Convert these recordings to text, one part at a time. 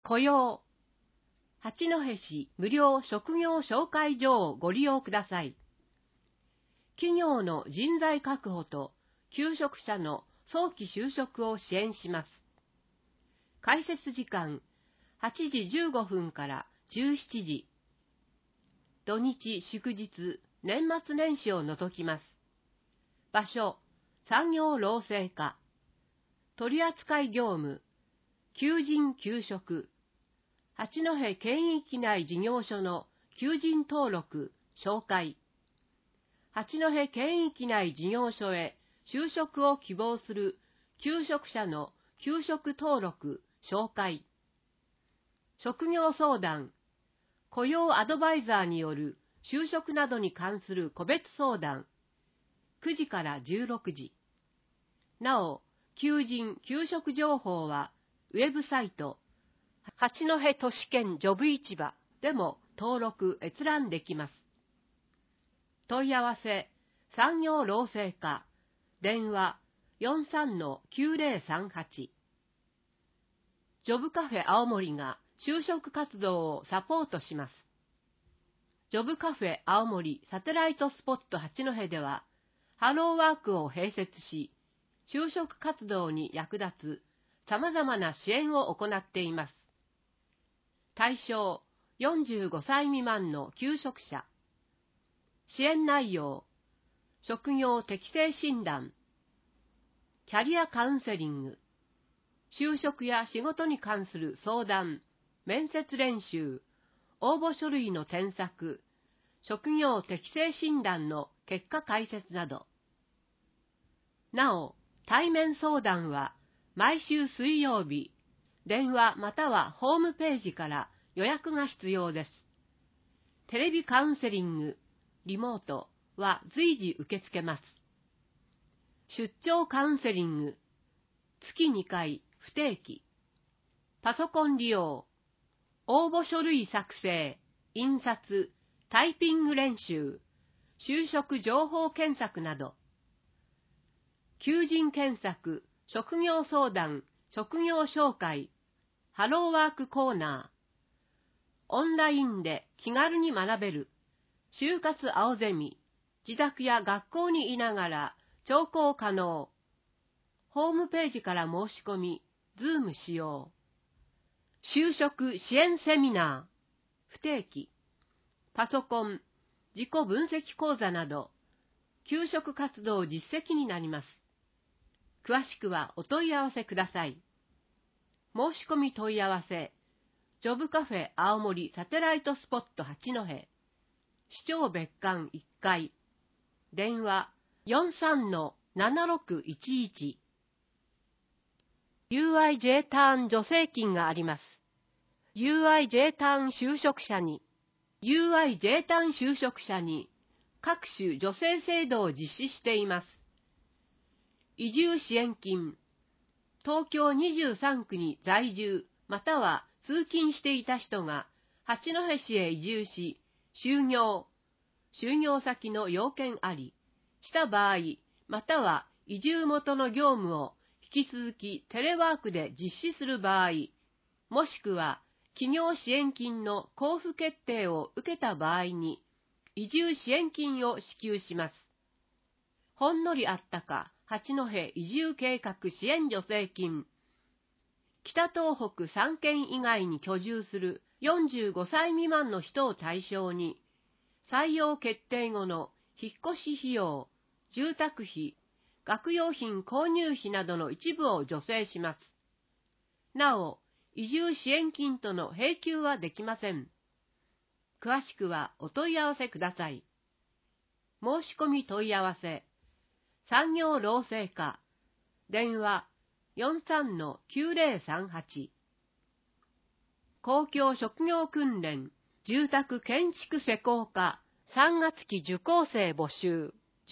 雇用。八戸市無料職業紹介所をご利用ください。企業の人材確保と求職者の早期就職を支援します。開設時間8時15分から17時。土日祝日、年末年始を除きます。場所、産業労政課。取扱業務、求人・求職。八戸県域内事業所の求人登録、紹介。八戸県域内事業所へ就職を希望する求職者の求職登録、紹介。職業相談、雇用アドバイザーによる就職などに関する個別相談。9時から16時。なお、求人・求職情報はウェブサイト、八戸都市圏ジョブ市場でも登録閲覧できます。問い合わせ、産業労政課、電話 43-9038。ジョブカフェ青森が就職活動をサポートします。ジョブカフェ青森サテライトスポット八戸では、ハローワークを併設し、就職活動に役立つ様々な支援を行っています。対象45歳未満の求職者。支援内容、職業適性診断、キャリアカウンセリング、就職や仕事に関する相談、面接練習、応募書類の添削、職業適性診断の結果解説など。なお、対面相談は毎週水曜日、電話またはホームページから予約が必要です。テレビカウンセリング、リモートは随時受け付けます。出張カウンセリング、月2回不定期。パソコン利用、応募書類作成、印刷、タイピング練習、就職情報検索など。求人検索、職業相談、職業紹介、ハローワークコーナー。オンラインで気軽に学べる、就活青ゼミ、自宅や学校にいながら聴講可能。ホームページから申し込み、Zoom 使用。就職支援セミナー、不定期。パソコン、自己分析講座など、求職活動実績になります。詳しくはお問い合わせください。申し込み問い合わせ、ジョブカフェ青森サテライトスポット八戸、市長別館1階、電話 43-7611。UIJ ターン助成金があります。UIJ ターン就職者に、UIJ ターン就職者に各種助成制度を実施しています。移住支援金、東京23区に在住または通勤していた人が八戸市へ移住し、就業先の要件あり、した場合、または移住元の業務を引き続きテレワークで実施する場合、もしくは企業支援金の交付決定を受けた場合に、移住支援金を支給します。ほんのりあったか八戸移住計画支援助成金。北東北3県以外に居住する45歳未満の人を対象に、採用決定後の引っ越し費用、住宅費、学用品購入費などの一部を助成します。なお、移住支援金との併給はできません。詳しくはお問い合わせください。申し込み問い合わせ、産業労政課、電話 43-9038。公共職業訓練、住宅建築施工科3月期受講生募集。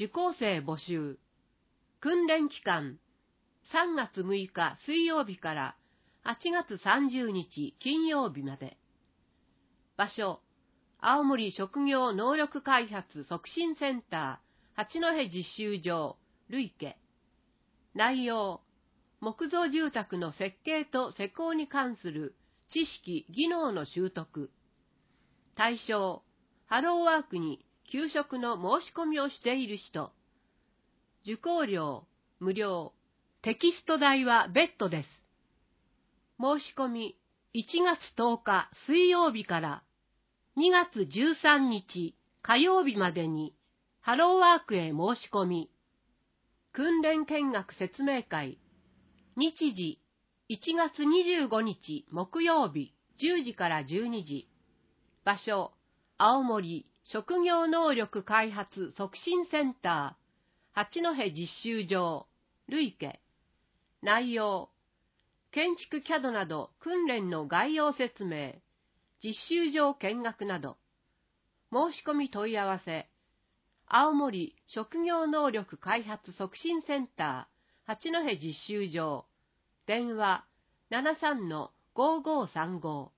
訓練期間、3月6日水曜日から8月30日金曜日まで。場所、青森職業能力開発促進センター八戸実習場累計。内容、木造住宅の設計と施工に関する知識・技能の習得。対象、ハローワークに給食の申し込みをしている人。受講料、無料。テキスト代は別途です。申し込み、1月10日水曜日から2月13日火曜日までに、ハローワークへ申し込み。訓練見学説明会。日時、1月25日木曜日10時から12時。場所、青森職業能力開発促進センター、八戸実習場、累計。内容、建築CADなど訓練の概要説明、実習場見学など。申し込み問い合わせ、青森職業能力開発促進センター、八戸実習場、電話 73-5535。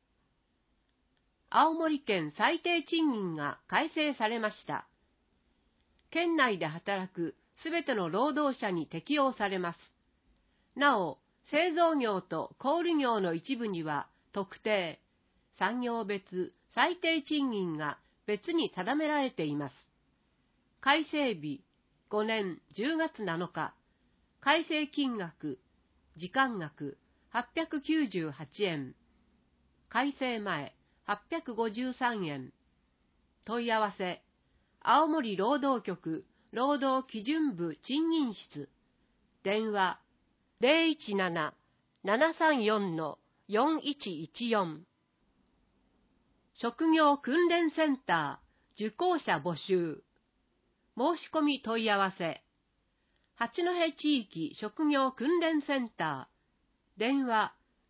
青森県最低賃金が改正されました。県内で働くすべての労働者に適用されます。なお、製造業と小売業の一部には特定、産業別最低賃金が別に定められています。改正日、5年10月7日。改正金額、時間額898円。改正前853円。問い合わせ、青森労働局労働基準部賃金室。電話017-734-4114。職業訓練センター受講者募集。申し込み問い合わせ。八戸地域職業訓練センター。電話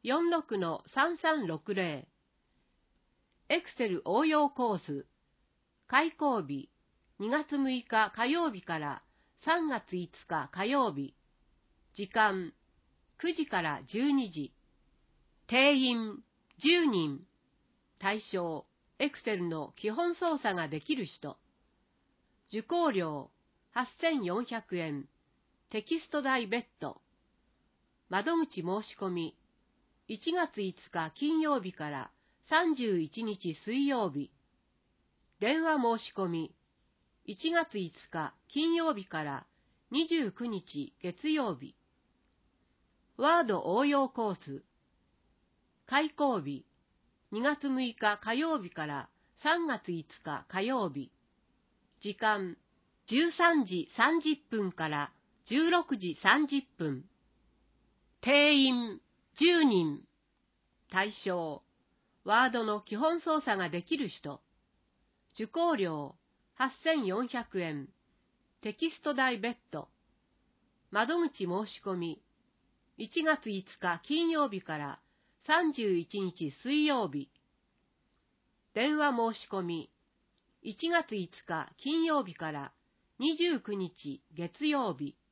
46-3360。エクセル応用コース。開講日、2月6日火曜日から3月5日火曜日。時間、9時から12時。定員、10人。対象、エクセルの基本操作ができる人。受講料、8400円。テキスト代別途。窓口申し込み、1月5日金曜日から31日水曜日。電話申し込み、1月5日金曜日から29日月曜日。ワード応用コース。開講日、2月6日火曜日から3月5日火曜日。時間、13時30分から16時30分。定員、10人。対象、ワードの基本操作ができる人。受講料、8400円。テキスト代別途。窓口申し込み、1月5日金曜日から31日水曜日。電話申し込み、1月5日金曜日から29日月曜日。